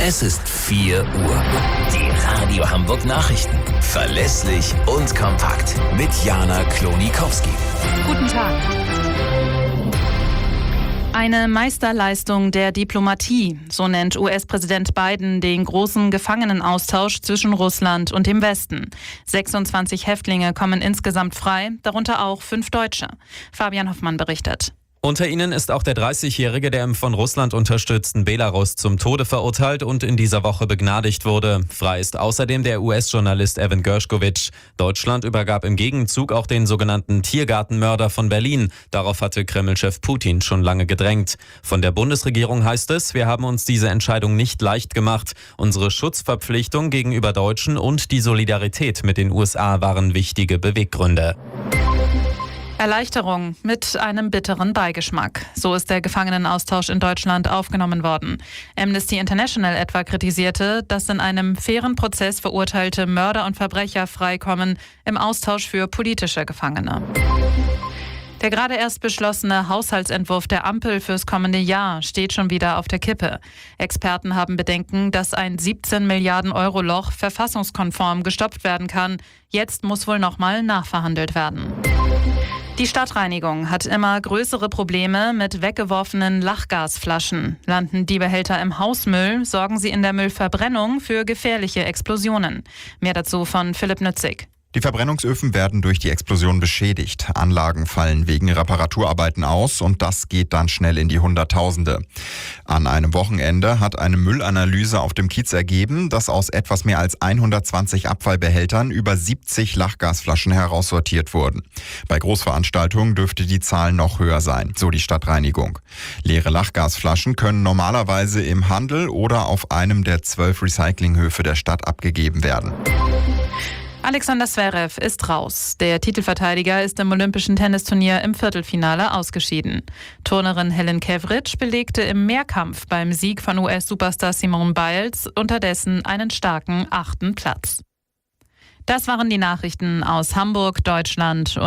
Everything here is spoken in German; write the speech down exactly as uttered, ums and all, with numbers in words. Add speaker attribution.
Speaker 1: Es ist vier Uhr. Die Radio Hamburg Nachrichten. Verlässlich und kompakt. Mit Jana Klonikowski.
Speaker 2: Guten Tag. Eine Meisterleistung der Diplomatie, so nennt U S-Präsident Biden den großen Gefangenenaustausch zwischen Russland und dem Westen. sechsundzwanzig Häftlinge kommen insgesamt frei, darunter auch fünf Deutsche. Fabian Hoffmann berichtet.
Speaker 3: Unter ihnen ist auch der dreißigjährige, der im von Russland unterstützten Belarus zum Tode verurteilt und in dieser Woche begnadigt wurde. Frei ist außerdem der U S-Journalist Evan Gershkovich. Deutschland übergab im Gegenzug auch den sogenannten Tiergartenmörder von Berlin. Darauf hatte Kreml-Chef Putin schon lange gedrängt. Von der Bundesregierung heißt es, wir haben uns diese Entscheidung nicht leicht gemacht. Unsere Schutzverpflichtung gegenüber Deutschen und die Solidarität mit den U S A waren wichtige Beweggründe.
Speaker 2: Erleichterung mit einem bitteren Beigeschmack. So ist der Gefangenenaustausch in Deutschland aufgenommen worden. Amnesty International etwa kritisierte, dass in einem fairen Prozess verurteilte Mörder und Verbrecher freikommen im Austausch für politische Gefangene. Der gerade erst beschlossene Haushaltsentwurf der Ampel fürs kommende Jahr steht schon wieder auf der Kippe. Experten haben Bedenken, dass ein siebzehn Milliarden Euro Loch verfassungskonform gestopft werden kann. Jetzt muss wohl nochmal nachverhandelt werden. Die Stadtreinigung hat immer größere Probleme mit weggeworfenen Lachgasflaschen. Landen die Behälter im Hausmüll, sorgen sie in der Müllverbrennung für gefährliche Explosionen. Mehr dazu von Philipp Nützig.
Speaker 4: Die Verbrennungsöfen werden durch die Explosion beschädigt. Anlagen fallen wegen Reparaturarbeiten aus und das geht dann schnell in die Hunderttausende. An einem Wochenende hat eine Müllanalyse auf dem Kiez ergeben, dass aus etwas mehr als hundertzwanzig Abfallbehältern über siebzig Lachgasflaschen heraussortiert wurden. Bei Großveranstaltungen dürfte die Zahl noch höher sein, so die Stadtreinigung. Leere Lachgasflaschen können normalerweise im Handel oder auf einem der zwölf Recyclinghöfe der Stadt abgegeben werden.
Speaker 2: Alexander Zverev ist raus. Der Titelverteidiger ist im Olympischen Tennisturnier im Viertelfinale ausgeschieden. Turnerin Helen Kevric belegte im Mehrkampf beim Sieg von U S-Superstar Simone Biles unterdessen einen starken achten Platz. Das waren die Nachrichten aus Hamburg, Deutschland und